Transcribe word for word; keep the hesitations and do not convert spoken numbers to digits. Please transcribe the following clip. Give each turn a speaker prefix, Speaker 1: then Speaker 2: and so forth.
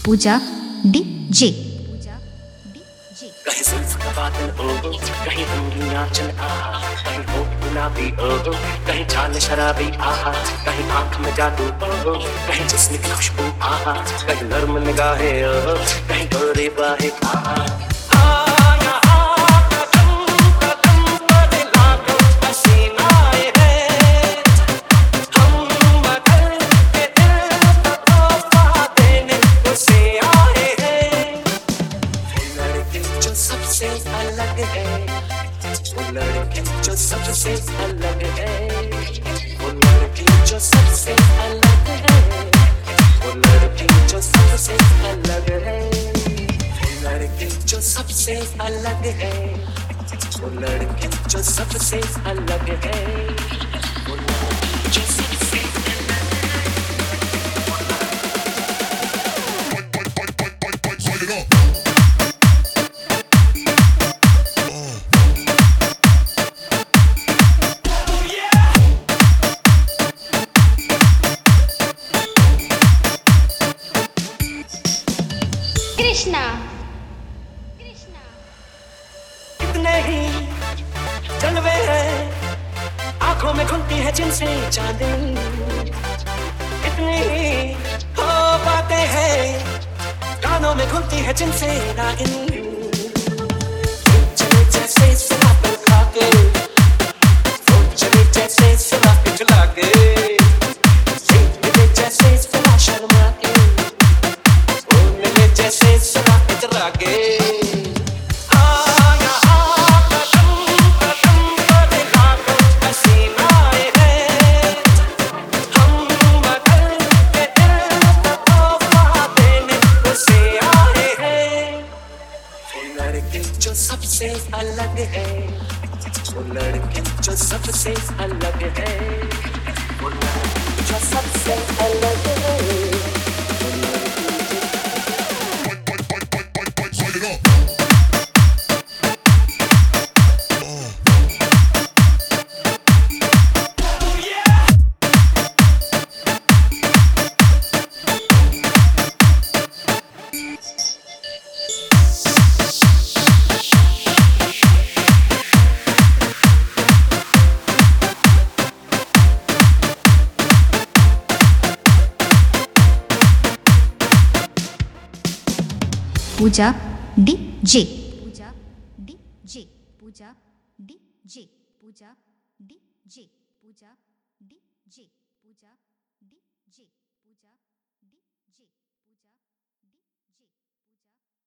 Speaker 1: पूजा D जे।
Speaker 2: कहीं जुल्फ का बादल ओ, कहीं रंगीन आंचल आहा, कहीं होठ गुलाबी ओ, कहीं चाल शराबी आहा, कहीं आंख में जादू ओ, कहीं जिस्म की खुशबू आहा, कहीं नर्म निगाहें ओ, कहीं गोरी बाहें आहा। सबसे अलग है वो लड़की जो सबसे अलग है, वो लड़की जो सबसे अलग है, वो लड़की जो सबसे अलग है, वो लड़की जो सबसे अलग है, वो लड़की जो सबसे अलग है, वो लड़की जो सबसे
Speaker 3: कृष्णा
Speaker 2: कितने ही जलवे हैं आंखों में घुलती है जिनसे चांदनी, कितनी ही हो बातें हैं कानों में घुलती है जिनसे रागिनी। चले जैसे शराब खा के, वो चले जैसे शराब पिघला के, मिले जैसे सदा शर्मा के, वो मिले जैसे सदा इतरा के। जो सबसे अलग है वो लड़की जो सबसे अलग है, वो लड़की जो सबसे अलग है, वो लड़की
Speaker 1: Pooja D J. Pooja D J. Pooja D J. Pooja D J. Pooja D J. Pooja D J. Pooja D जे।